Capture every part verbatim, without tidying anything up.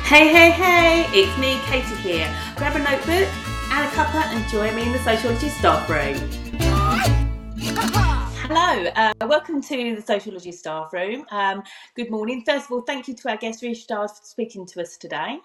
Hey, hey, hey, it's me, Katie here. Grab a notebook and a cuppa and join me in the Sociology Staff Room. Hello, uh, welcome to the Sociology Staff Room. Um, good morning. First of all, thank you to our guest, Rishdar, for speaking to us today.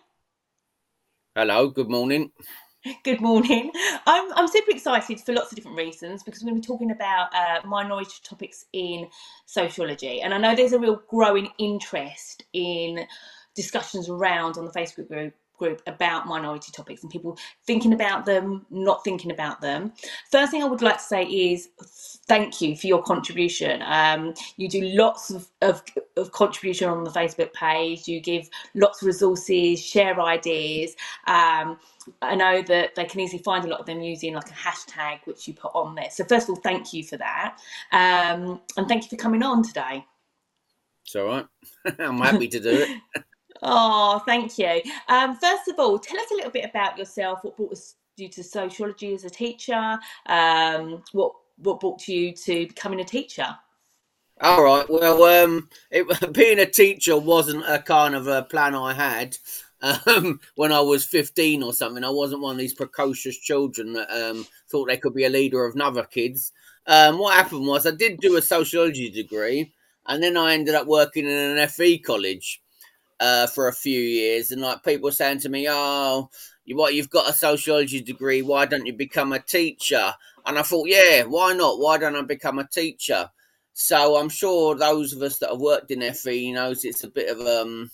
Hello, good morning. Good morning. I'm, I'm super excited for lots of different reasons because we're going to be talking about uh, minority topics in sociology. And I know there's a real growing interest in discussions around on the Facebook group group about minority topics and people thinking about them, not thinking about them. First thing I would like to say is thank you for your contribution. Um, you do lots of, of, of contribution on the Facebook page. You give lots of resources, share ideas. Um, I know that they can easily find a lot of them using like a hashtag which you put on there. So first of all, thank you for that. Um, and thank you for coming on today. It's all right. I'm happy to do it. Oh, thank you. Um, first of all, tell us a little bit about yourself. What brought you to sociology as a teacher? Um, what what brought you to becoming a teacher? All right. Well, um, it, being a teacher wasn't a kind of a plan I had um, when I was fifteen or something. I wasn't one of these precocious children that um, thought they could be a leader of other kids. Um, what happened was I did do a sociology degree, and then I ended up working in an F E college uh, for a few years, and like people saying to me, "Oh, you what? You've got a sociology degree. Why don't you become a teacher?" And I thought, "Yeah, why not? Why don't I become a teacher?" So I'm sure those of us that have worked in F E knows it's a bit of um.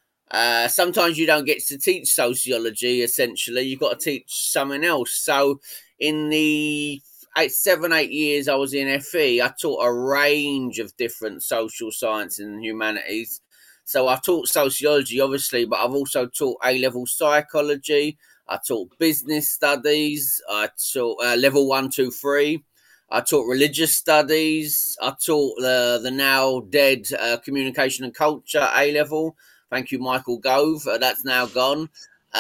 Uh, sometimes you don't get to teach sociology. Essentially, you've got to teach something else. So in the eight, seven, eight years I was in F E, I taught a range of different social science and humanities. So I taught sociology, obviously, but I've also taught A-level psychology. I taught business studies. I taught uh, level one, two, three. I taught religious studies. I taught the the now dead uh, communication and culture A-level. Thank you, Michael Gove. Uh, that's now gone.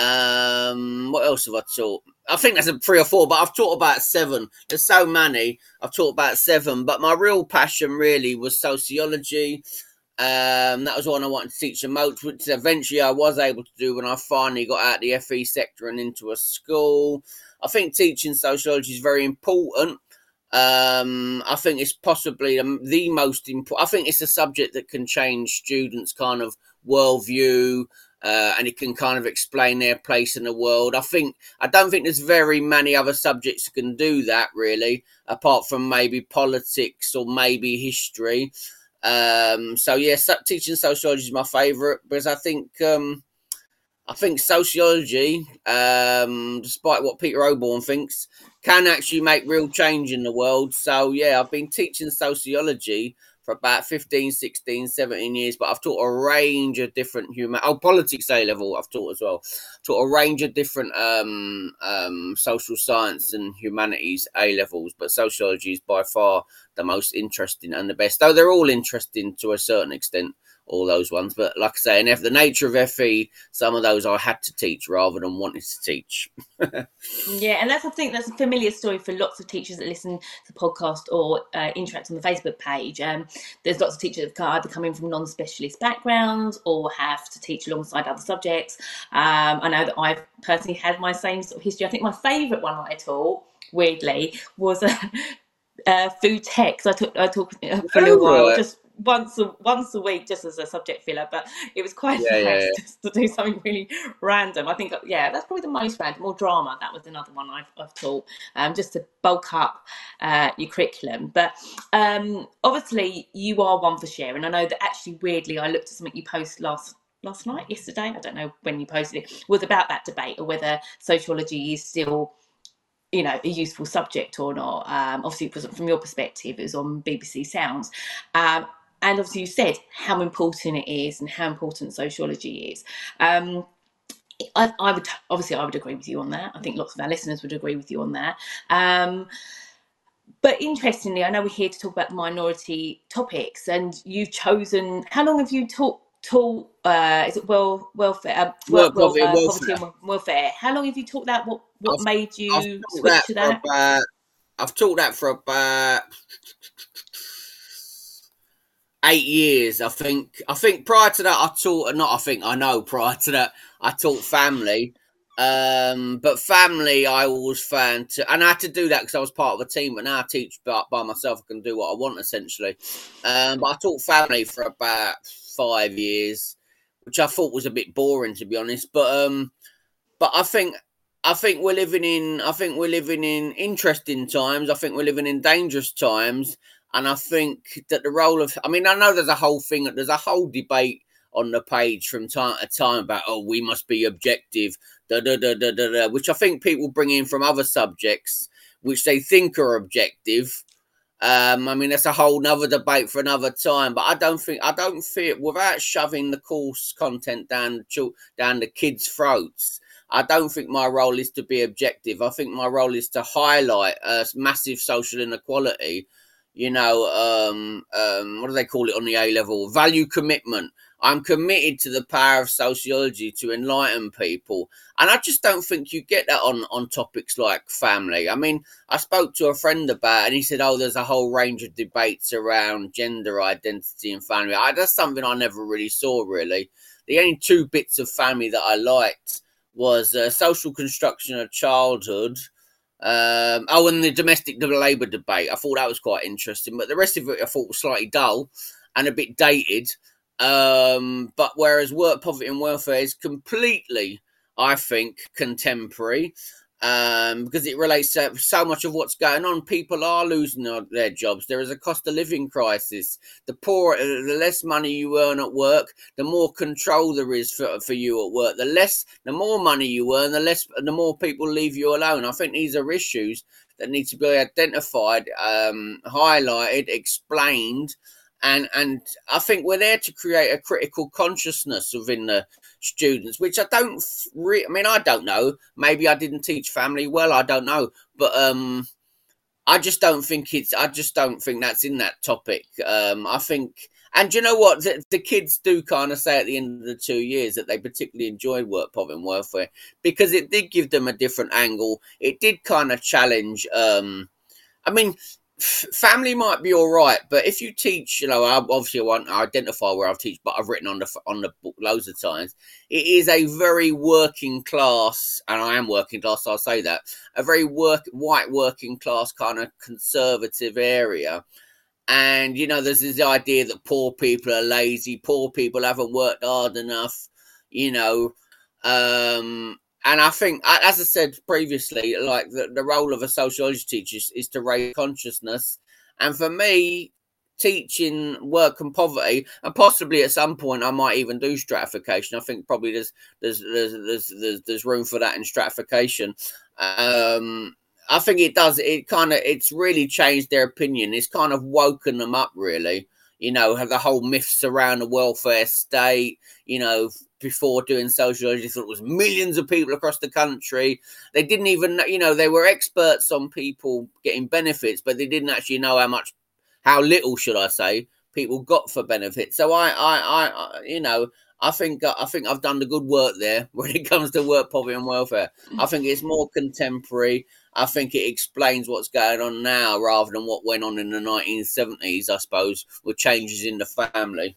Um, what else have I taught? I think that's a three or four, but I've taught about seven. There's so many. I've taught about seven, but my real passion really was sociology. Um, that was one I wanted to teach the most, which eventually I was able to do when I finally got out of the F E sector and into a school. I think teaching sociology is very important. Um, I think it's possibly the, the most important. I think it's a subject that can change students' kind of worldview, uh, and it can kind of explain their place in the world. I think I don't think there's very many other subjects that can do that really, apart from maybe politics or maybe history. Um, so yes, teaching sociology is my favourite because I think um, I think sociology, um, despite what Peter Oborne thinks, can actually make real change in the world. So yeah, I've been teaching sociology for about fifteen, sixteen, seventeen years, but I've taught a range of different human oh politics A level I've taught as well. Taught a range of different um, um, social science and humanities A levels, but sociology is by far the most interesting and the best. Though they're all interesting to a certain extent, all those ones. But like I say, and if the nature of F E, some of those I had to teach rather than wanted to teach. Yeah, and that's I think that's a familiar story for lots of teachers that listen to the podcast or uh, interact on the Facebook page. Um, there's lots of teachers that either come in from non-specialist backgrounds or have to teach alongside other subjects. Um, I know that I've personally had my same sort of history. I think my favourite one that I taught, weirdly, was uh, uh, food tech. So I took I taught for a little Oh, while, right. just once a once a week, just as a subject filler. But it was quite Yeah, yeah, nice yeah. just to do something really random. I think, yeah, that's probably the most random. Or drama. That was another one I've, I've taught, um, just to bulk up uh, your curriculum. But um, obviously, you are one for sharing. I know that actually, weirdly, I looked at something you posted last last night, yesterday. I don't know when you posted it. Was about that debate or whether sociology is still, you know, a useful subject or not. Um, obviously, it wasn't from your perspective, it was on B B C Sounds. Um, and obviously, you said how important it is and how important sociology is. Um, I, I would obviously I would agree with you on that. I think lots of our listeners would agree with you on that. Um, but interestingly, I know we're here to talk about minority topics, and you've chosen. How long have you taught? Taught? Uh, is it well welfare? Uh, well, Work well poverty and uh, poverty welfare. and welfare. How long have you taught that? What what I've made I've you taught switch that to for that? about I've taught that for about eight years, I think. I think prior to that, I taught. Not, I think I know. Prior to that, I taught family. Um, but family, I always found to, and I had to do that because I was part of a team. But now I teach by, by myself. I can do what I want essentially. Um, but I taught family for about five years, which I thought was a bit boring to be honest. But um, but I think I think we're living in I think we're living in interesting times. I think we're living in dangerous times, and I think that the role of I mean I know there's a whole thing there's a whole debate on the page from time to time about oh we must be objective da da da da da, da which I think people bring in from other subjects which they think are objective. Um, I mean, that's a whole nother debate for another time. But I don't think I don't feel without shoving the course content down the chil- down the kids' throats. I don't think my role is to be objective. I think my role is to highlight uh, massive social inequality. You know, um, um, what do they call it on the A level? Value commitment. I'm committed to the power of sociology to enlighten people, and I just don't think you get that on on topics like family. I mean, I spoke to a friend about it and he said, oh, there's a whole range of debates around gender identity and family. I, that's something I never really saw, really. The only two bits of family that I liked was uh, social construction of childhood. Um, oh, and the domestic labour debate. I thought that was quite interesting. But the rest of it I thought was slightly dull and a bit dated. Um, but whereas work, poverty and welfare is completely, I think, contemporary um, because it relates to so much of what's going on. People are losing their jobs. There is a cost of living crisis. The poorer, the less money you earn at work, the more control there is for, for you at work. The less, the more money you earn, the less, the more people leave you alone. I think these are issues that need to be identified, um, highlighted, explained. And and I think we're there to create a critical consciousness within the students, which I don't re- I mean, I don't know. Maybe I didn't teach family well. I don't know, but um, I just don't think it's. I just don't think that's in that topic. Um, I think, and you know what, the, the kids do kind of say at the end of the two years that they particularly enjoyed work, poverty, and welfare because it did give them a different angle. It did kind of challenge. Um, I mean family might be all right, but if you teach, you know, I obviously I won't identify where I've teach, but I've written on the on the book loads of times. It is a very working class, and I am working class, so I'll say that a very work white working class kind of conservative area. And you know, there's this idea that poor people are lazy, poor people haven't worked hard enough, you know. Um, and I think, as I said previously, like the, the role of a sociology teacher is, is to raise consciousness. And for me, teaching work and poverty, and possibly at some point I might even do stratification. I think probably there's there's there's there's there's, there's room for that in stratification. Um, I think it does. It kind of it's really changed their opinion. It's kind of woken them up, really. You know, have the whole myths around the welfare state. You know, before doing sociology, thought it was millions of people across the country. They didn't even, you know, they were experts on people getting benefits, but they didn't actually know how much, how little, should I say, people got for benefits. So I, I, I, you know, I think I think I've done the good work there when it comes to work, poverty, and welfare. I think it's more contemporary. I think it explains what's going on now rather than what went on in the nineteen seventies, I suppose, with changes in the family.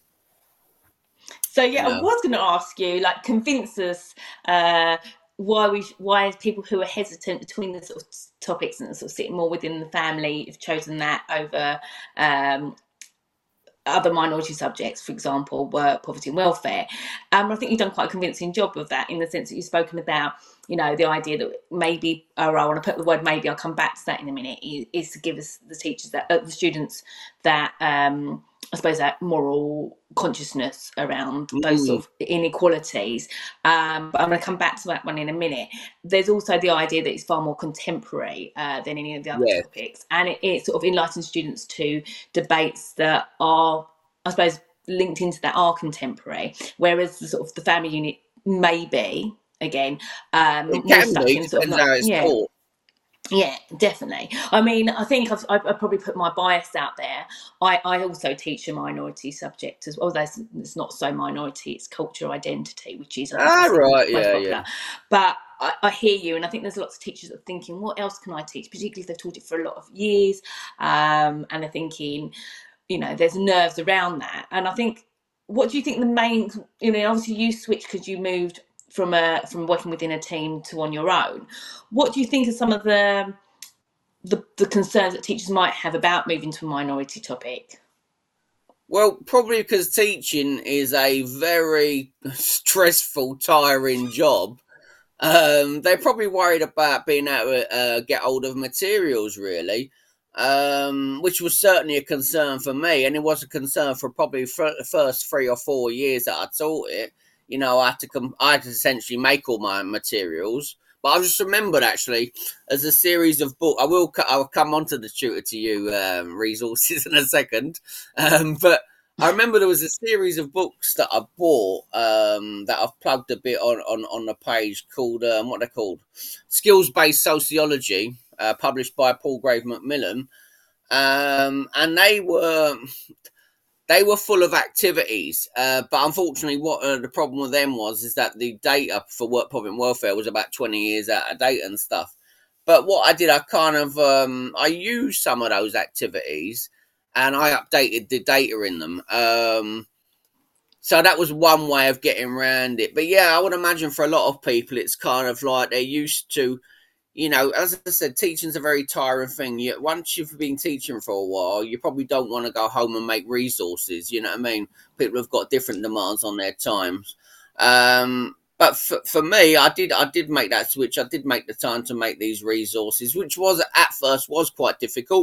So yeah, you know. I was going to ask you, like, convince us uh, why we, why people who are hesitant between the sort of topics and sort of sitting more within the family have chosen that over um, other minority subjects, for example, work, poverty and welfare. Um, I think you've done quite a convincing job of that in the sense that you've spoken about, you know, the idea that maybe, or I want to put the word maybe, I'll come back to that in a minute, is, is to give us the teachers, that uh, the students that, um, I suppose, that moral consciousness around mm. those sort of inequalities. Um, but I'm going to come back to that one in a minute. There's also the idea that it's far more contemporary uh, than any of the other yeah. topics. And it, it sort of enlightens students to debates that are, I suppose, linked into that are contemporary. Whereas the sort of the family unit may be, again, um, it can more be, sort of not, how it's yeah. taught. Yeah, definitely. I mean, I think I've, I've probably put my bias out there. I, I also teach a minority subject as well. Although it's, it's not so minority, it's cultural identity, which is ah, right, yeah, popular. yeah. But I, I hear you, and I think there's lots of teachers that are thinking, what else can I teach? Particularly if they've taught it for a lot of years, um, and they're thinking, you know, there's nerves around that. And I think, what do you think the main, you know, obviously you switched because you moved from a from working within a team to on your own. What do you think are some of the the, the concerns that teachers might have about moving to a minority topic? Well, probably because teaching is a very stressful, tiring job. Um, they're probably worried about being able to uh, get hold of materials, really, um, which was certainly a concern for me, and it was a concern for probably for the first three or four years that I taught it. You know, I had to com- I had to essentially make all my materials. But I just remembered actually, as a series of books, I will I'll come on to the tutor to you um, resources in a second, um, but I remember there was a series of books that I bought um, that I've plugged a bit on, on, on the page called, um, what they're called, Skills-Based Sociology, uh, published by Palgrave Macmillan. Um, and they were they were full of activities. Uh, but unfortunately, what uh, the problem with them was is that the data for work, poverty and welfare was about twenty years out of date and stuff. But what I did, I kind of, um, I used some of those activities and I updated the data in them. Um, so that was one way of getting around it. But yeah, I would imagine for a lot of people, it's kind of like they're used to, you know, as I said, teaching's a very tiring thing. You, once you've been teaching for a while, you probably don't want to go home and make resources. You know what I mean? People have got different demands on their times. Um, but for, for me, I did I did make that switch. I did make the time to make these resources, which was at first was quite difficult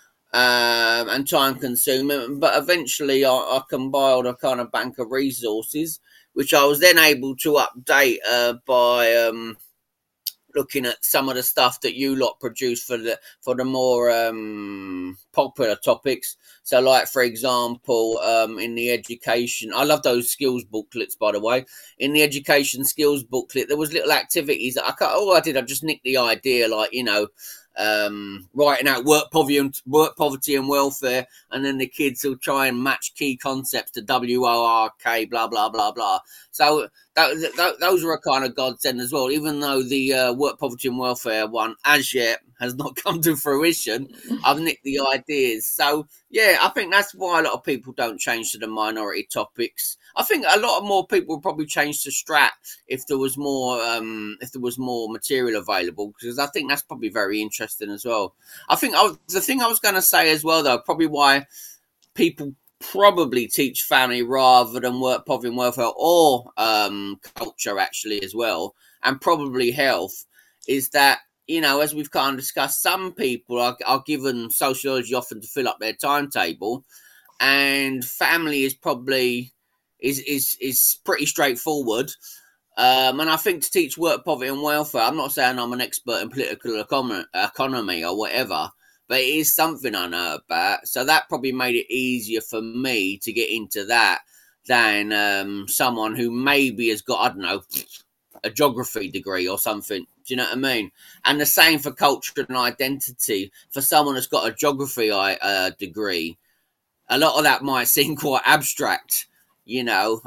um, and time consuming. But eventually, I, I compiled a kind of bank of resources, which I was then able to update uh, by um, looking at some of the stuff that you lot produce for the for the more um, popular topics. So, like for example, um, in the education, I love those skills booklets. By the way, in the education skills booklet, there was little activities that I cut. All I did, I just nicked the idea, like you know, um, writing out work poverty and work poverty and welfare, and then the kids will try and match key concepts to W O R K, blah blah blah blah. So that, that, those were a kind of godsend as well. Even though the uh, work poverty and welfare one, as yet, has not come to fruition, I've nicked the ideas. So yeah, I think that's why a lot of people don't change to the minority topics. I think a lot of more people would probably change to Strat if there was more um, if there was more material available, because I think that's probably very interesting as well. I think I was, the thing I was going to say as well, though, probably why people probably teach family rather than work poverty and welfare or um, culture actually as well, and probably health, is that, you know, as we've kind of discussed, some people are, are given sociology often to fill up their timetable, and family is probably is is is pretty straightforward. Um, and I think to teach work poverty and welfare, I'm not saying I'm an expert in political econ- economy or whatever, but it is something I know about. So that probably made it easier for me to get into that than um, someone who maybe has got, I don't know, a geography degree or something. Do you know what I mean? And the same for culture and identity. For someone that's got a geography uh, degree, a lot of that might seem quite abstract, you know.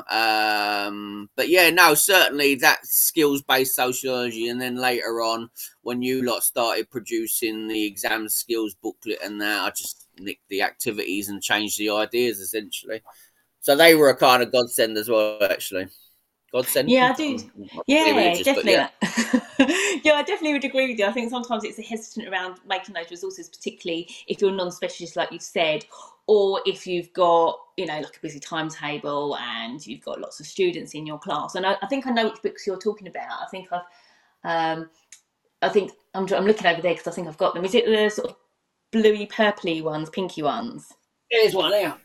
Um, but yeah, no, certainly that skills-based sociology, and then later on, when you lot started producing the exam skills booklet and that, I just nicked the activities and changed the ideas, essentially. So they were a kind of godsend as well, actually. Godsend? Yeah, I do. I'm not really Yeah, religious, but definitely. yeah. Yeah, I definitely would agree with you. I think sometimes it's a hesitant around making those resources, particularly if you're non-specialist, like you've said, or if you've got, you know, like a busy timetable and you've got lots of students in your class. And I, I think I know which books you're talking about. I think I've, um, I think I'm, I'm looking over there because I think I've got them. Is it the sort of bluey, purpley ones, pinky ones? Here's one out.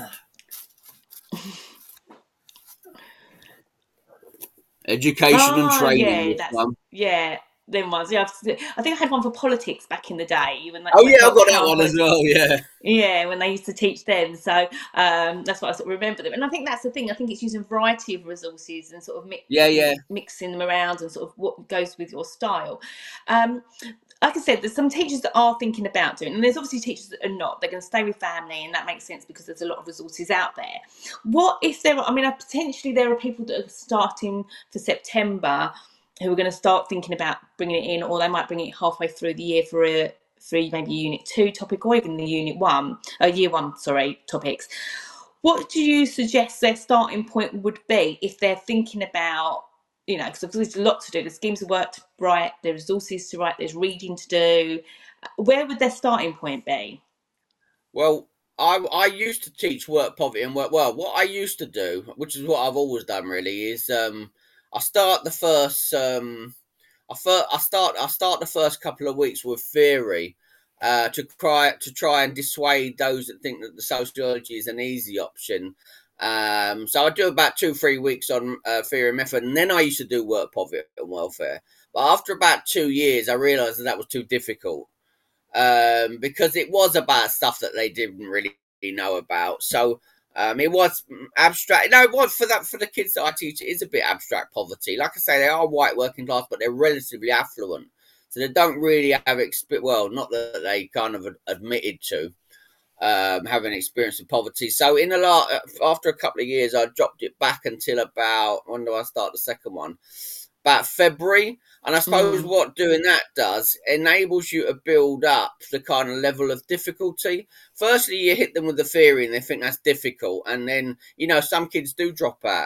Education and Oh, training, yeah, this that's one. yeah. Them ones, yeah. I've, I think I had one for politics back in the day when they, Oh when yeah, I've how, got that how one as polit- well, yeah. yeah, when they used to teach them. So um, that's what I sort of remember them. And I think that's the thing. I think it's using a variety of resources and sort of mi- Yeah, yeah. mixing them around and sort of what goes with your style. Um, like I said, there's some teachers that are thinking about doing, and there's obviously teachers that are not. They're going to stay with family, and that makes sense because there's a lot of resources out there. What if there are, I mean, uh, potentially there are people that are starting for September who are going to start thinking about bringing it in, or they might bring it halfway through the year for a three, maybe unit two topic, or even the unit one, uh, year one, sorry, topics. What do you suggest their starting point would be if they're thinking about, you know, because there's a lot to do. There's schemes of work to write, there's resources to write, there's reading to do. Where would their starting point be? Well, I I used to teach work poverty and work well. What I used to do, which is what I've always done, really, is um, I start the first um, I first, I start I start the first couple of weeks with theory, uh, to try to try and dissuade those that think that the sociology is an easy option. Um, so I do about two three weeks on uh, theory and method, and then I used to do work poverty and welfare. But after about two years, I realised that that was too difficult, um, because it was about stuff that they didn't really know about. So um, it was abstract. No, it was for that for the kids that I teach. It is a bit abstract poverty. Like I say, they are white working class, but they're relatively affluent, so they don't really have experience. Well, not that they kind of admitted to um, having experience of poverty. So in a lot, after a couple of years, I dropped it back until about, when do I start the second one? About February. And I suppose Mm. what doing that does enables you to build up the kind of level of difficulty. Firstly, you hit them with the theory and they think that's difficult. And then, you know, some kids do drop out.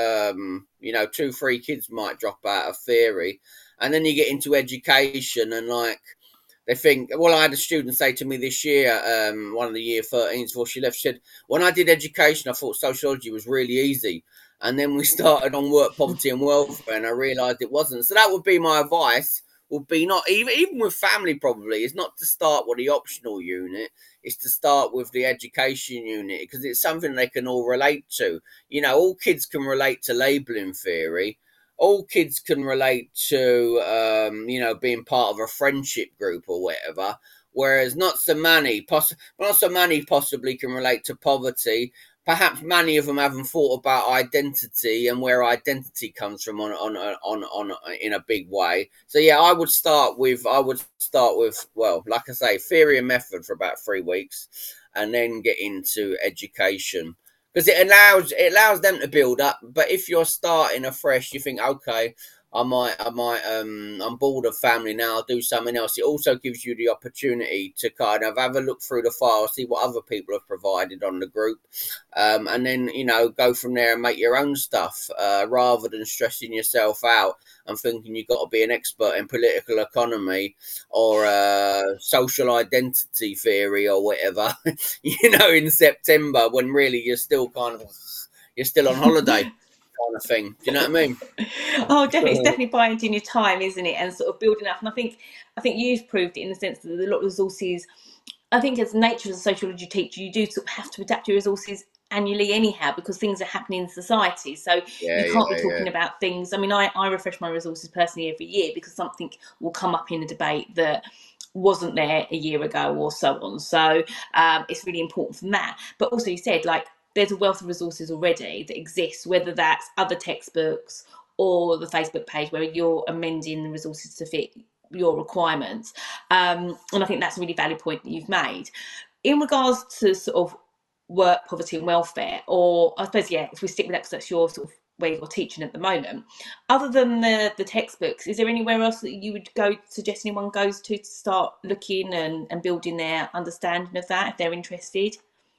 Um, you know, two, three kids might drop out of theory. And then you get into education and like, they think, well, I had a student say to me this year, um, one of the year thirteens before she left, she said, when I did education, I thought sociology was really easy. And then we started on work, poverty and welfare, and I realised it wasn't. So that would be my advice, would be not, even, even with family probably, is not to start with the optional unit, it's to start with the education unit, because it's something they can all relate to. You know, all kids can relate to labelling theory. All kids can relate to, um, you know, being part of a friendship group or whatever. Whereas not so many, poss- not so many possibly can relate to poverty. Perhaps many of them haven't thought about identity and where identity comes from on on on on, on in a big way. So yeah, I would start with I would start with well, like I say, theory and method for about three weeks, and then get into education, because it allows it allows them to build up. But if you're starting afresh, you think, okay, I might I might um I'm bored of family now, I'll do something else. It also gives you the opportunity to kind of have a look through the file, see what other people have provided on the group, um, and then you know go from there and make your own stuff, uh, rather than stressing yourself out and thinking you've got to be an expert in political economy or uh, social identity theory or whatever, you know, in September when really you're still kind of you're still on holiday kind of thing. Do you know what I mean? Oh, definitely, it's definitely biding your time, isn't it? And sort of building up. And I think, I think you've proved it in the sense that a lot of resources. I think, as nature as a sociology teacher, you do sort of have to adapt your resources annually anyhow, because things are happening in society. So Yeah, you can't be yeah, yeah. talking about things. I mean, I, I refresh my resources personally every year because something will come up in a debate that wasn't there a year ago or so on. So um, it's really important from that. But also, you said, like, there's a wealth of resources already that exist, whether that's other textbooks or the Facebook page where you're amending the resources to fit your requirements. Um, and I think that's a really valid point that you've made. In regards to sort of work, poverty and welfare, or I suppose, yeah, if we stick with that because that's your sort of where you're teaching at the moment, other than the, the textbooks, is there anywhere else that you would go suggest anyone goes to to start looking and, and building their understanding of that if they're interested?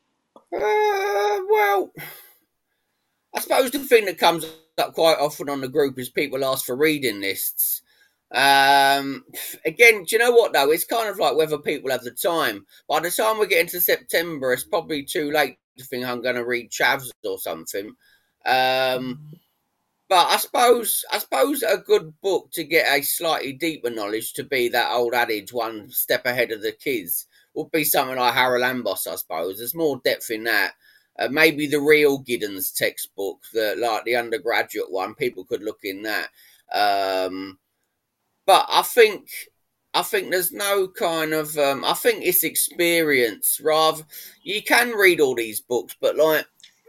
Uh, well, I suppose the thing that comes up quite often on the group is people ask for reading lists. Um, again, do you know what though? It's kind of like whether people have the time. By the time we get into September, it's probably too late to think I'm going to read Chavs or something. Um, but I suppose I suppose a good book to get a slightly deeper knowledge, to be that old adage, one step ahead of the kids, would be something like Harold Ambos. I suppose there's more depth in that. Uh, maybe the real Giddens textbook, the like the undergraduate one, people could look in that. Um, but I think I think there's no kind of um, I think it's experience rather. You can read all these books, but like,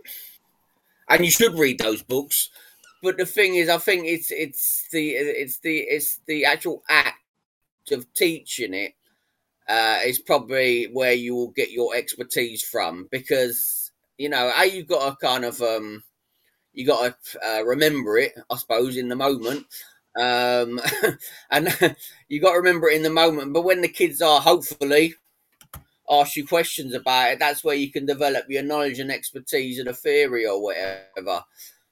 and you should read those books. But the thing is, I think it's it's the it's the it's the actual act of teaching it, uh, is probably where you will get your expertise from, because you know, a you've got to kind of um, you got to uh, remember it, I suppose, in the moment. Um, and you got to remember it in the moment. But when the kids are hopefully ask you questions about it, that's where you can develop your knowledge and expertise in a theory or whatever.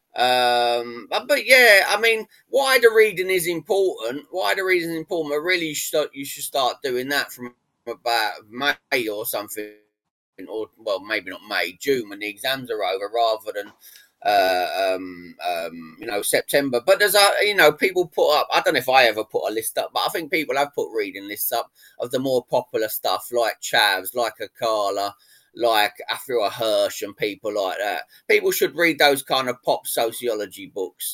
Um, but, but yeah, I mean, wider reading is important. Wider reading is important, but really you should start, you should start doing that from about May or something, or well, maybe not May, June when the exams are over, rather than uh, um, um, you know, September. But there's a, you know, people put up. I don't know if I ever put a list up, but I think people have put reading lists up of the more popular stuff, like Chavs, like Akala, like Afua Hirsch, and people like that. People should read those kind of pop sociology books,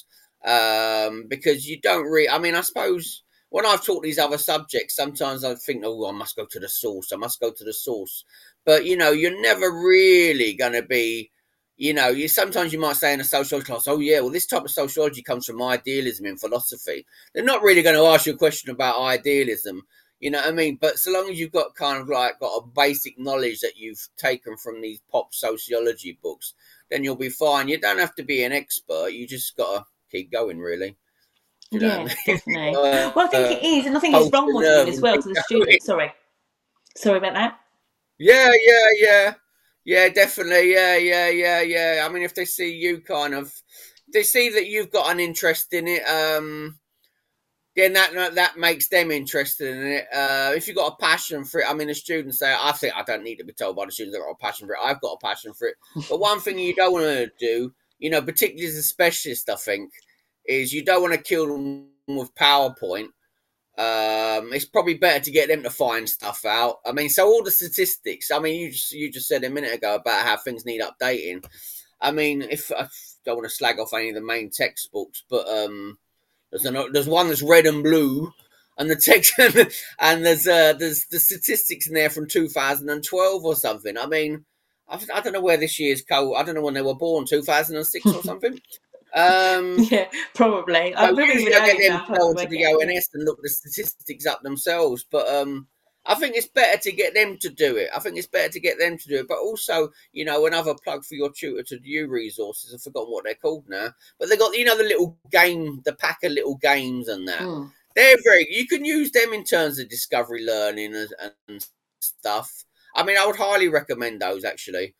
um, because you don't read. I mean, I suppose when I've taught these other subjects, sometimes I think, oh, I must go to the source. I must go to the source. But you know, you're never really going to be. You know, you sometimes you might say in a sociology class, oh yeah, well this type of sociology comes from idealism in philosophy. They're not really going to ask you a question about idealism, you know what I mean? But so long as you've got kind of like got a basic knowledge that you've taken from these pop sociology books, then you'll be fine. You don't have to be an expert. You just got to keep going, really. Do you know Yeah, what I mean? definitely. uh, Well, I think uh, it is, and I think it's hold role your modelling nerve as and well keep to the going. students. Sorry, sorry about that. Yeah, yeah, yeah. Yeah, definitely. Yeah, yeah, yeah, yeah. I mean, if they see you kind of, they see that you've got an interest in it, um, then that that makes them interested in it. Uh, if you've got a passion for it, I mean, the students say, I think I don't need to be told by the students I've got a passion for it. I've got a passion for it. But one thing you don't want to do, you know, particularly as a specialist, I think, is you don't want to kill them with PowerPoint. Um, it's probably better to get them to find stuff out. I mean, so all the statistics. I mean, you just you just said a minute ago about how things need updating. I mean, if I don't want to slag off any of the main textbooks, but um, there's an, there's one that's red and blue, and the text and there's uh, there's the statistics in there from two thousand twelve or something. I mean, I, I don't know where this year's co. I don't know when they were born, two thousand six or something. Um, Yeah, probably. I so probably even usually I earlier get than them that. to I go have to onto work the it out. Yeah. O N S and look the statistics up themselves. But um, I think it's better to get them to do it. I think it's better to get them to do it. But also, you know, another plug for your tutor to you resources. I've forgotten what they're called now. But they got, you know, the little game, the pack of little games and that. Mm. They're very, you can use them in terms of discovery learning and, and stuff. I mean, I would highly recommend those actually.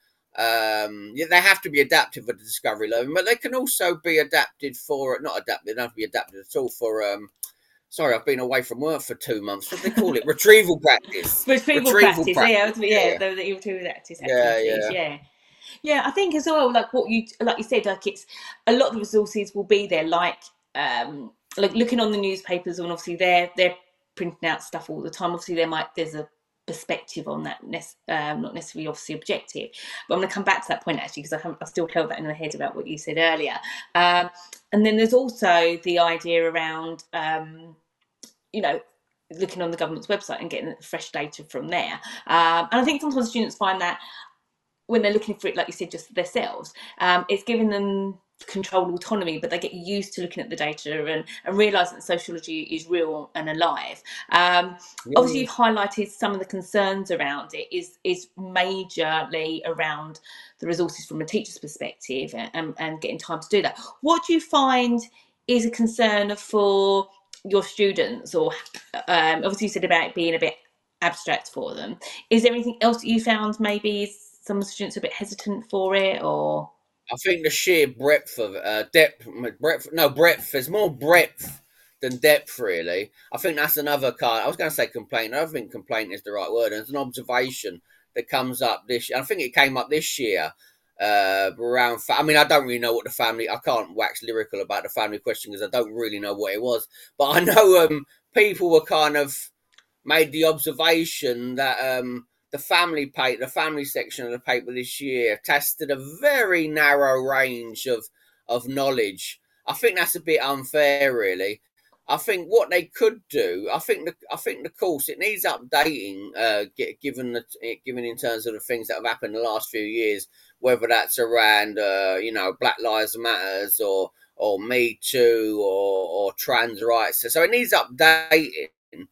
Um, yeah, they have to be adapted for the discovery learning, but they can also be adapted for not adapted. They don't have to be adapted at all for. Um, sorry, I've been away from work for two months. What do they call it? Retrieval practice. Retrieval Retrieval practice. Yeah, practice. yeah, Yeah, the, the retrieval practice yeah, activities. yeah. Yeah. Yeah, I think as well, like what you like you said, like it's a lot of the resources will be there, like um like looking on the newspapers, and obviously they're they're printing out stuff all the time. Obviously there might there's a perspective on that, um, not necessarily obviously objective. But I'm going to come back to that point actually, because I haven't I still held that in my head about what you said earlier. Um, and then there's also the idea around um, you know, looking on the government's website and getting fresh data from there. Um, and I think sometimes students find that when they're looking for it, like you said, just themselves, um, it's giving them control autonomy, but they get used to looking at the data and, and realising that sociology is real and alive. Um, obviously, Yeah. you've highlighted some of the concerns around it is is majorly around the resources from a teacher's perspective and, and, and getting time to do that. What do you find is a concern for your students? Or um, obviously you said about it being a bit abstract for them. Is there anything else that you found maybe some students are a bit hesitant for it, or? I think the sheer breadth of uh, depth, breadth, no breadth. There's more breadth than depth, really. I think that's another kind. I was going to say complaint. I don't think complaint is the right word. It's an observation that comes up this year. I think it came up this year uh, around. I mean, I don't really know what the family. I can't wax lyrical about the family question because I don't really know what it was. But I know um, people were kind of made the observation that um, the family paper, the family section of the paper this year tested a very narrow range of of knowledge. I think that's a bit unfair, really. I think what they could do, I think the I think the course it needs updating, uh, given the given in terms of the things that have happened in the last few years, whether that's around uh, you know Black Lives Matters or or Me Too or or trans rights. So it needs updating,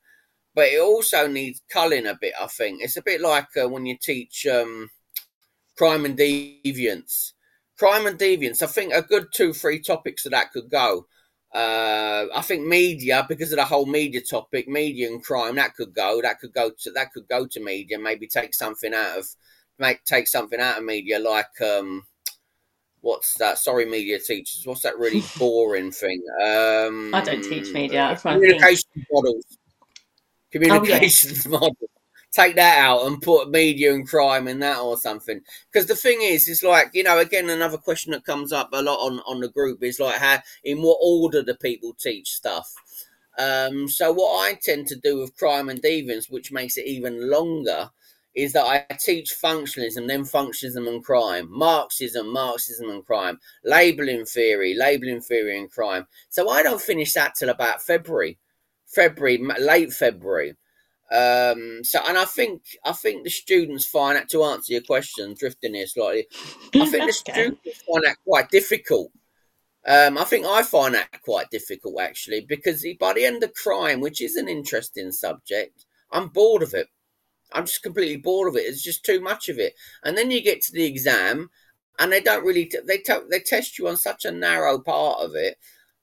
but it also needs culling a bit. I think it's a bit like uh, when you teach um, crime and deviance. Crime and deviance. I think a good two, three topics of that could go. Uh, I think media, because of the whole media topic, media and crime, that could go, that could go to, that could go to media. Maybe take something out of, make take something out of media, like um, what's that? Sorry, media teachers. What's that really boring thing? I don't teach Um, media. I'm trying to think. communication models. Oh yeah. Communications model. Take that out and put media and crime in that or something. Because the thing is, it's like, you know, again, another question that comes up a lot on, on the group is like, how, in what order do people teach stuff? Um, so what I tend to do with crime and deviance, which makes it even longer, is that I teach functionalism, then functionalism and crime, Marxism, Marxism and crime, labeling theory, labeling theory and crime. So I don't finish that till about February, February, late February. Um, so, and I think I think the students find that, to answer your question, drifting here slightly, I think the That's okay. students find that quite difficult. Um, I think I find that quite difficult actually, because by the end of crime, which is an interesting subject, I'm bored of it. I'm just completely bored of it. It's just too much of it. And then you get to the exam, and they don't really t- they t- they test you on such a narrow part of it.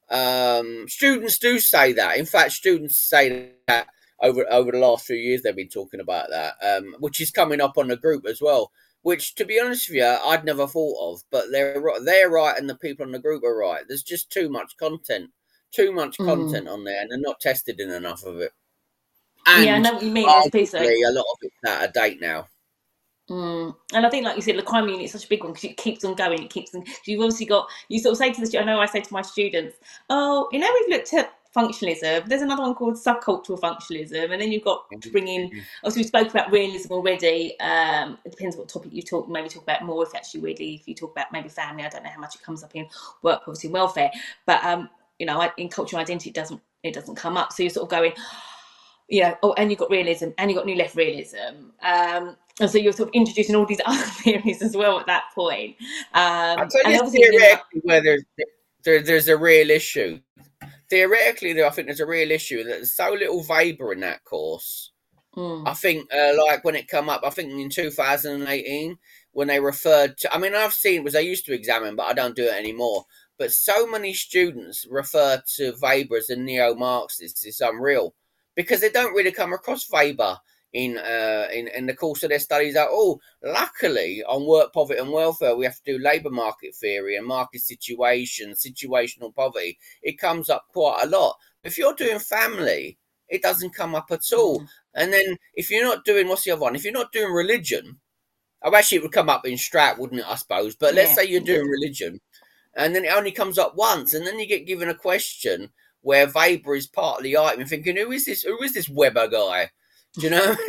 Um, students do say that. In fact, students say that over over the last few years they've been talking about that, um, which is coming up on the group as well. Which, to be honest with you, I'd never thought of. But they're they're right, and the people on the group are right. There's just too much content, too much Mm. content on there, and they're not tested in enough of it. Yeah, I And know what you mean. There's a piece like, arguably, a lot of it's out of date now. mm. And I think, like you said, the crime unit is such a big one because it keeps on going. It keeps on. You've obviously got. You sort of say to the students. I know I say to my students, "Oh, you know, we've looked at functionalism. There's another one called subcultural functionalism, and then you've got to bring in. Obviously, we spoke about realism already. Um, it depends what topic you talk. Maybe talk about more. If actually, weirdly, if you talk about maybe family, I don't know how much it comes up in work, poverty, and welfare. But um, you know, in cultural identity, it doesn't it doesn't come up. So you're sort of going. You know, oh, and you've got realism, and you've got new left realism. Um, and so you're sort of introducing all these other theories as well at that point. I'll Um, tell and you obviously, you know, theoretically where there's there, there's a real issue. Theoretically, though, I think there's a real issue that there's so little Weber in that course. mm, I think, uh, like when it come up, I think in two thousand eighteen when they referred to. I mean, I've seen was I used to examine, but I don't do it anymore. But so many students refer to Weber as a neo-Marxist. It's unreal because they don't really come across Weber in uh, in in the course of their studies at all. Luckily, on work, poverty, and welfare, we have to do labour market theory and market situation, situational poverty. It comes up quite a lot. If you're doing family, it doesn't come up at all. mm, And then if you're not doing, what's the other one? If you're not doing religion, oh, actually it would come up in Strat, wouldn't it? I suppose. But let's yeah, say you're it would. doing religion, and then it only comes up once, and then you get given a question where Weber is part of the item, and thinking, who is this? Who is this Weber guy? Do you know?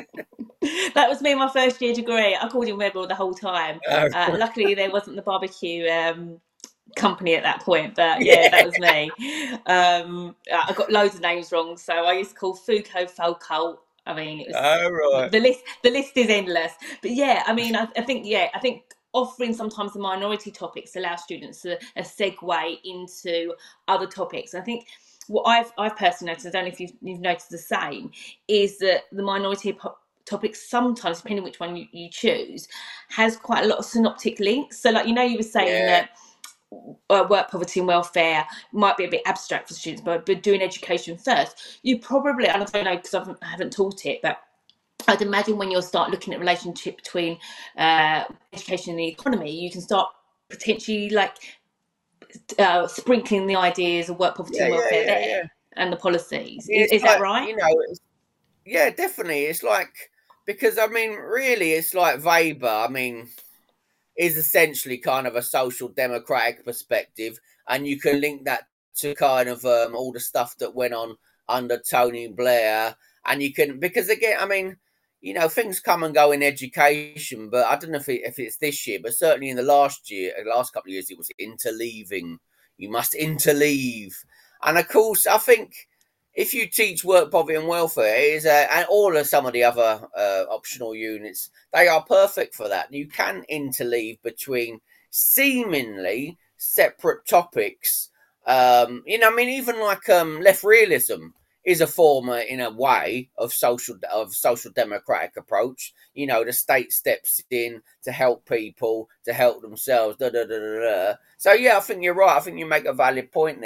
That was me in my first year degree. I called him Rebel the whole time. uh, Uh, luckily, there wasn't the barbecue um, company at that point, but yeah, yeah. that was me. Um, I got loads of names wrong, so I used to call Foucault Foucault. I mean, it was All right. the list. The list is endless. But yeah, I mean, I, I think yeah, I think offering sometimes the minority topics allow students a, a segue into other topics. I think what I've I've personally noticed, I don't know if you've, you've noticed the same, is that the minority po- topics sometimes, depending on which one you, you choose, has quite a lot of synoptic links. So, like you know, you were saying Yeah. that uh, work, poverty, and welfare might be a bit abstract for students, but, but doing education first, you probably, and I don't know because I haven't, I haven't taught it, but I'd imagine when you'll start looking at relationship between uh, education and the economy, you can start potentially like uh, sprinkling the ideas of work, poverty, Yeah. and Yeah. welfare Yeah. there Yeah. and the I policies. mean, Is, it's is that like, right? you know, it's, yeah, definitely. It's like, because I mean, really, it's like Weber. I mean, is essentially kind of a social democratic perspective, and you can link that to kind of um, all the stuff that went on under Tony Blair, and you can, because again, I mean, you know, things come and go in education, but I don't know if it, if it's this year, but certainly in the last year, the last couple of years, it was interleaving. You must interleave, and of course, I think if you teach work, poverty, and welfare, is uh, and all of some of the other uh, optional units, they are perfect for that. You can interleave between seemingly separate topics. Um, you know, I mean, even like um, left realism is a form, uh, in a way, of social of social democratic approach. You know, the state steps in to help people to help themselves. Da, da, da, da, da. So yeah, I think you're right. I think you make a valid point there.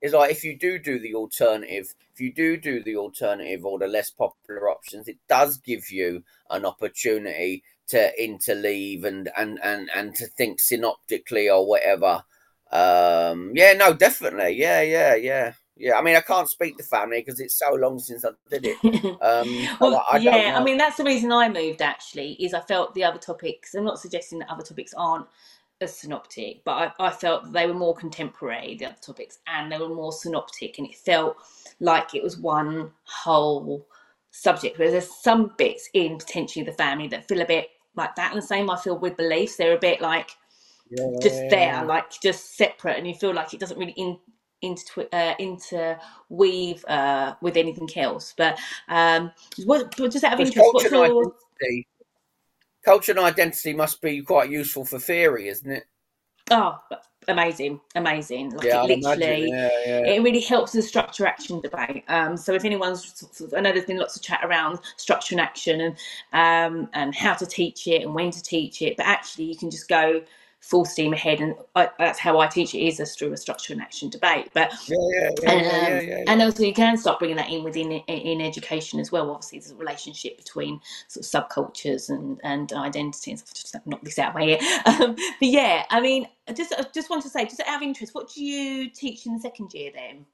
is like if you do do the alternative, if you do do the alternative or the less popular options, it does give you an opportunity to interleave and and and and to think synoptically or whatever. Um, yeah, no, definitely, yeah, yeah, yeah, yeah. I mean, I can't speak to family because it's so long since I did it. Um, so Well, I, I don't yeah, I know. mean that's the reason I moved actually, is I felt the other topics, I'm not suggesting that other topics aren't as synoptic, but I, I felt that they were more contemporary, the other topics, and they were more synoptic, and it felt like it was one whole subject. Whereas there's some bits in potentially the family that feel a bit like that, and the same I feel with beliefs. They're a bit like just there, Yeah. like just separate, and you feel like it doesn't really in, into uh, interweave uh, with anything else. But um, what, just out of Because interest, culture what's and your identity, culture and identity must be quite useful for theory, isn't it? oh amazing, amazing! Like Yeah, it I'd imagine. literally, Yeah, yeah. it really helps the structure action debate. Um, so if anyone's, sort of, I know there's been lots of chat around structure and action and um, and how to teach it and when to teach it, but actually you can just go full steam ahead, and I, that's how I teach it, is a, through a structure and action debate. But Yeah, yeah, yeah, and yeah, yeah, um, yeah, and yeah. also you can start bringing that in within in education as well. Obviously, there's a relationship between sort of subcultures and and identity and stuff. Just knock this out of my ear. Um, but yeah, I mean, I just I just want to say, just out of interest, what do you teach in the second year then?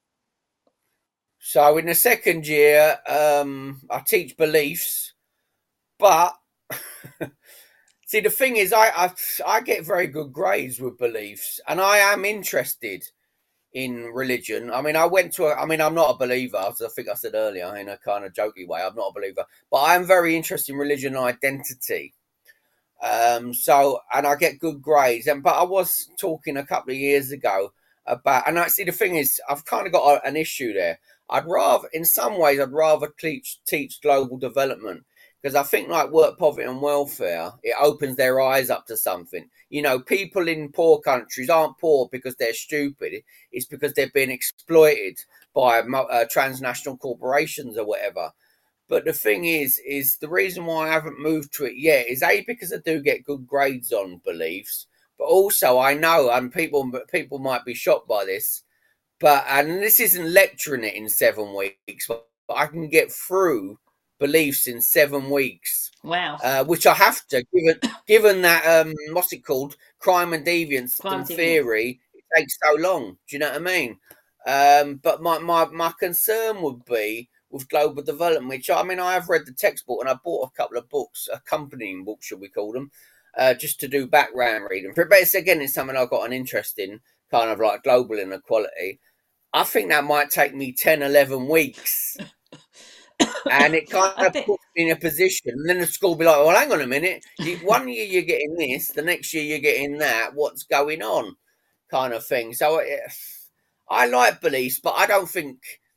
So in the second year, um, I teach beliefs, but see, the thing is, I, I I get very good grades with beliefs, and I am interested in religion. I mean, I went to a, I mean, I'm not a believer, as I think I said earlier in a kind of jokey way. I'm not a believer, but I am very interested in religion and identity. Um, so, and I get good grades. And but I was talking a couple of years ago about, and actually the thing is, I've kind of got a, an issue there. I'd rather, in some ways, I'd rather teach teach global development because I think like work, poverty, and welfare, it opens their eyes up to something. You know, people in poor countries aren't poor because they're stupid. It's because they're being exploited by uh, transnational corporations or whatever. But the thing is, is the reason why I haven't moved to it yet is A, because I do get good grades on beliefs, but also I know, and people people might be shocked by this, but and this isn't lecturing it in seven weeks, but I can get through beliefs in seven weeks, Wow, uh, which I have to, given given that um, what's it called, crime and deviance crime and deviance. theory, it takes so long. Do you know what I mean? Um, but my, my my concern would be with global development, which I mean, I have read the textbook and I bought a couple of books, accompanying books, should we call them, uh, just to do background reading. But it's, again, it's something I've got an interest in, kind of like global inequality. I think that might take me ten, eleven weeks. And it kind I of think puts me in a position. And then the school will be like, well, hang on a minute. You, one year you're getting this, the next year you're getting that. What's going on? Kind of thing. So it, I like beliefs, but I don't think,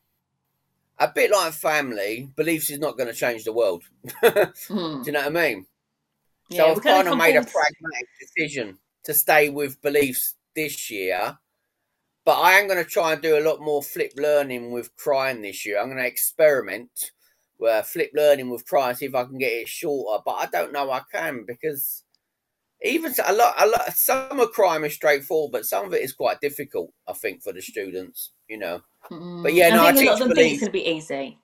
a bit like family, beliefs is not going to change the world. Do hmm, you know what I mean? So yeah, I've we're going to kind of come made a full. pragmatic decision to stay with beliefs this year. But I am going to try and do a lot more flip learning with crime this year. I'm going to experiment where flip learning with crime, see if I can get it shorter. But I don't know I can because even a lot, a lot, some of crime is straightforward, but some of it is quite difficult. I think for the students, you know. But Mm, yeah, I no, I think a lot of teach them think it's beliefs. going to be easy.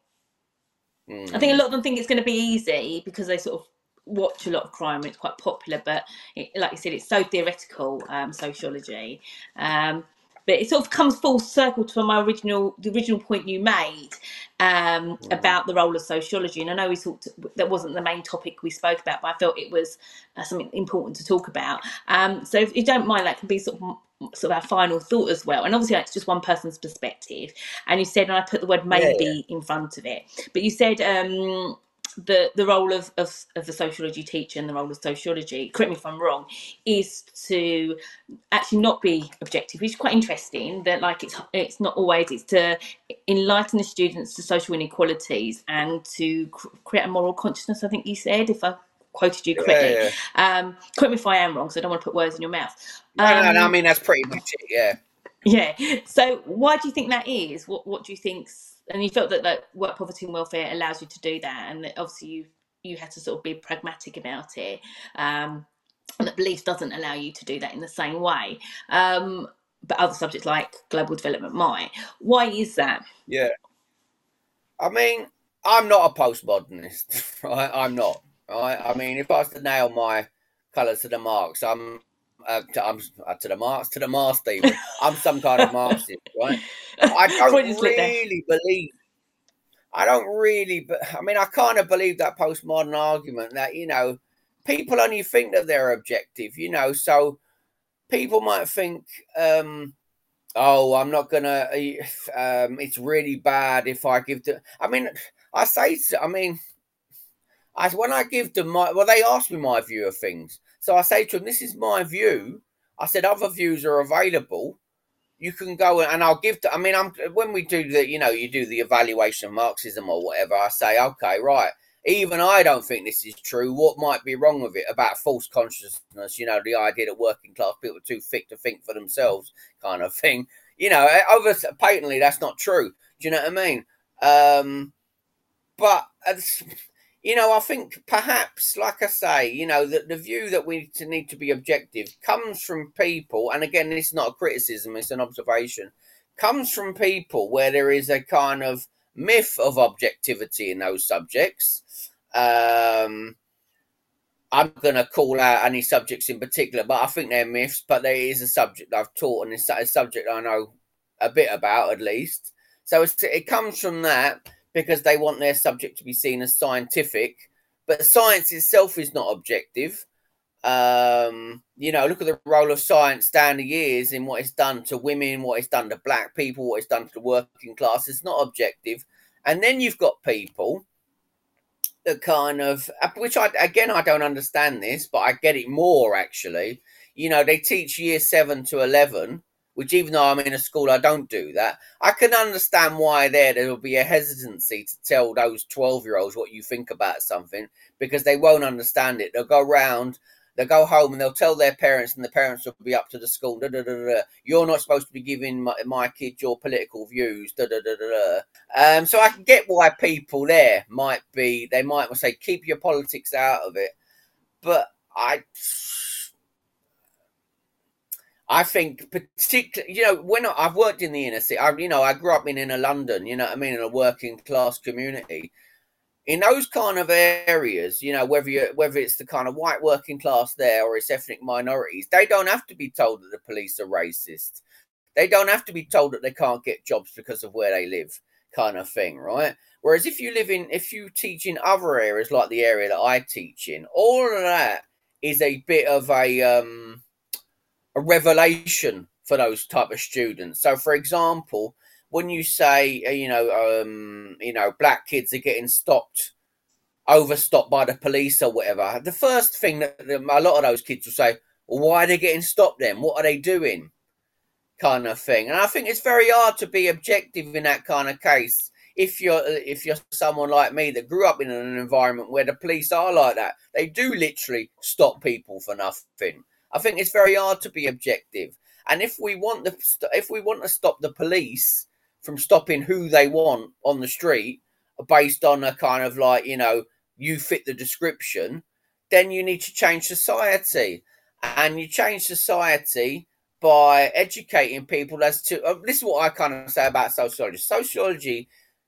I think a Mm, lot of them think it's going to be easy because they sort of watch a lot of crime and it's quite popular. But it, like you said, it's so theoretical, um, sociology. Um, but it sort of comes full circle to my original, the original point you made um, mm. about the role of sociology. And I know we talked, that wasn't the main topic we spoke about, but I felt it was uh, something important to talk about. Um, so if you don't mind, that can be sort of sort of our final thought as well. And obviously, it's just one person's perspective. And you said, and I put the word Yeah, yeah, maybe in front of it, but you said um, the the role of, of of the sociology teacher and the role of sociology, correct me if I'm wrong, is to actually not be objective, which is quite interesting. That like it's it's not always, it's to enlighten the students to social inequalities and to cr- create a moral consciousness. I think you said, if I quoted you yeah, correctly. yeah. Um, correct me if I am wrong, so I don't want to put words in your mouth. No, no, no. I Um, mean, that's pretty much it. Yeah. yeah. So why do you think that is? What What do you think's? And you felt that that work, poverty, and welfare allows you to do that, and that obviously you you had to sort of be pragmatic about it. Um, and that belief doesn't allow you to do that in the same way. Um, but other subjects like global development might. Why is that? Yeah. I mean, I'm not a postmodernist, right? I'm not, right? I mean, if I was to nail my colours to the marks, I'm, uh, to, I'm uh, to the marks, to the mast even. I'm some kind of Marxist, right? I don't Freudian slip there. really believe, I don't really, but I mean, I kind of believe that postmodern argument that, you know, people only think that they're objective, you know, so people might think, um, oh, I'm not gonna. Um, it's really bad if I give the. I mean, I say. I mean, I when I give them my. Well, they ask me my view of things, so I say to them, "This is my view." I said, "Other views are available. You can go and I'll give." The, I mean, I'm when we do the. You know, you do the evaluation of Marxism or whatever. I say, "Okay, right." Even I don't think this is true. What might be wrong with it about false consciousness? You know, the idea that working class people are too thick to think for themselves, kind of thing. You know, over patently that's not true. Do you know what I mean? Um, but you know, I think perhaps, like I say, you know, that the view that we need to be objective comes from people, and again, this is not a criticism; it's an observation. Comes from people where there is a kind of myth of objectivity in those subjects. Um, I'm going to call out any subjects in particular, but I think they're myths. But there is a subject I've taught, and it's a subject I know a bit about, at least. So it's, it comes from that because they want their subject to be seen as scientific. But science itself is not objective. Um, you know, look at the role of science down the years in what it's done to women, what it's done to black people, what it's done to the working class. It's not objective. And then you've got people that kind of, which I again I don't understand this, but I get it more actually. You know, they teach year seven to eleven, which even though I'm in a school I don't do that. I can understand why there there will be a hesitancy to tell those twelve year olds what you think about something because they won't understand it. They'll go around. They'll go home and they'll tell their parents, and the parents will be up to the school. Da, da, da, da. You're not supposed to be giving my, my kid your political views. Da, da, da, da, da. Um, so I can get why people there might be. They might say keep your politics out of it, but I, I think particularly, you know, when I, I've worked in the inner city, I, you know, I grew up in inner London. You know what I mean, in a working class community. In those kind of areas, you know, whether you whether it's the kind of white working class there or it's ethnic minorities, they don't have to be told that the police are racist. They don't have to be told that they can't get jobs because of where they live, kind of thing, right? Whereas if you live in, if you teach in other areas like the area that I teach in, all of that is a bit of a um, a revelation for those type of students. So, for example, when you say, you know, um, you know, black kids are getting stopped, overstopped by the police or whatever, the first thing that a lot of those kids will say, well, why are they getting stopped then? What are they doing? Kind of thing. And I think it's very hard to be objective in that kind of case. If you're if you're someone like me that grew up in an environment where the police are like that, they do literally stop people for nothing. I think it's very hard to be objective. And if we want the if we want to stop the police from stopping who they want on the street based on a kind of like, you know, you fit the description, then you need to change society. And you change society by educating people as to, uh, this is what I kind of say about sociology. Sociology,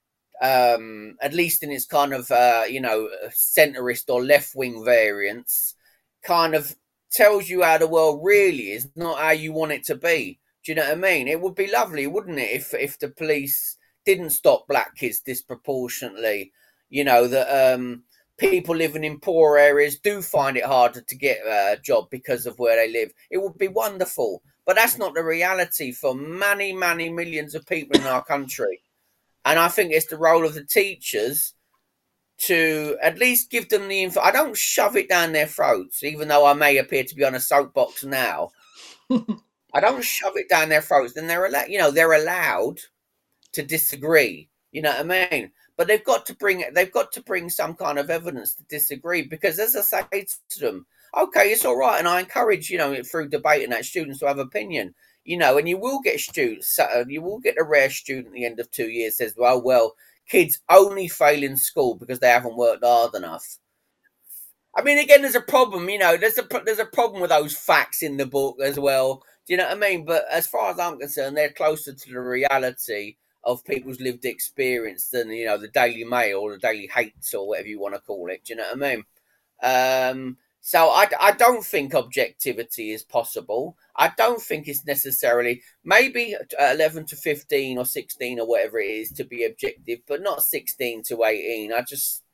um, at least in its kind of, uh, you know, centrist or left-wing variants, kind of tells you how the world really is, not how you want it to be. Do you know what I mean? It would be lovely, wouldn't it, if if the police didn't stop black kids disproportionately? You know, that um, people living in poor areas do find it harder to get a job because of where they live. It would be wonderful. But that's not the reality for many, many millions of people in our country. And I think it's the role of the teachers to at least give them the info. I don't shove it down their throats, even though I may appear to be on a soapbox now. I don't shove it down their throats. Then they're allowed, you know, they're allowed to disagree. You know what I mean? But they've got to bring they've got to bring some kind of evidence to disagree. Because as I say to them, okay, it's all right, and I encourage, you know, through debate and that students to have opinion. You know, and you will get students, you will get a rare student at the end of two years says, well, well, kids only fail in school because they haven't worked hard enough. I mean, again, there's a problem, you know, there's a, there's a problem with those facts in the book as well. Do you know what I mean? But as far as I'm concerned, they're closer to the reality of people's lived experience than, you know, the Daily Mail or the Daily Hates or whatever you want to call it. Do you know what I mean? Um, so I, I don't think objectivity is possible. I don't think it's necessarily, maybe eleven to fifteen or sixteen or whatever it is to be objective, but not sixteen to eighteen. I just,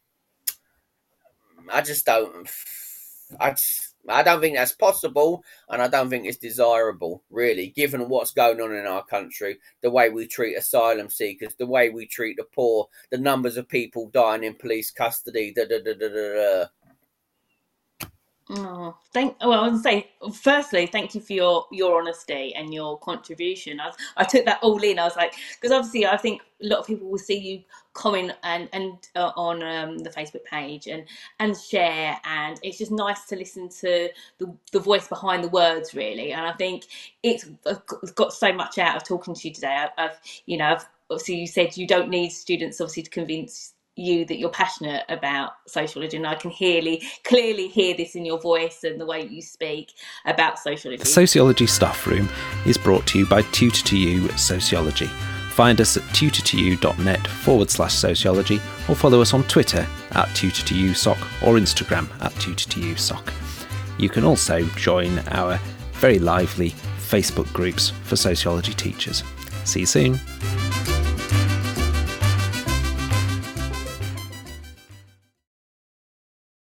I just don't, I just, I don't think that's possible, and I don't think it's desirable, really, given what's going on in our country, the way we treat asylum seekers, the way we treat the poor, the numbers of people dying in police custody, da da da da da da. Oh, thank. Well, I was saying, firstly, thank you for your your honesty and your contribution. I, I took that all in. I was like, because obviously, I think a lot of people will see you comment and and uh, on um, the Facebook page and and share, and it's just nice to listen to the the voice behind the words, really. And I think it's I've got so much out of talking to you today. I've, I've you know, I've, obviously, you said you don't need students, obviously, to convince you that you're passionate about sociology, and I can clearly clearly hear this in your voice and the way you speak about sociology. The Sociology Staff Room is brought to you by Tutor to You Sociology. Find us at tutor2u.net forward slash sociology, or follow us on Twitter at tutor2usoc or Instagram at tutor2usoc. You can also join our very lively Facebook groups for sociology teachers. See you soon.